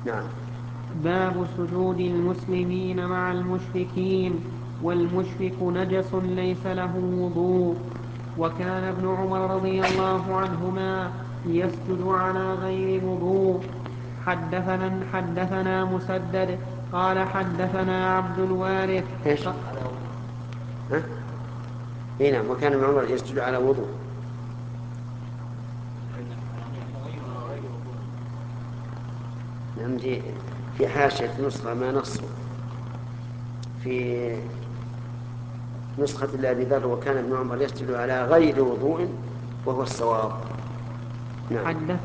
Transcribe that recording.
نعم. باب سجود المسلمين مع المشركين والمشرك نجس ليس له وضوء. وكان ابن عمر رضي الله عنهما يسجد على غير وضوء. حدثنا مسدد قال حدثنا عبد الوارث. إيش؟ ها؟ إيه نعم. وكان ابن عمر يسجد على وضوء. نعم. في حاشية نسخة ما نصه في نسخة أبي ذر وكان ابن عمر يسجد على غير وضوء وهو الصواب. نعم.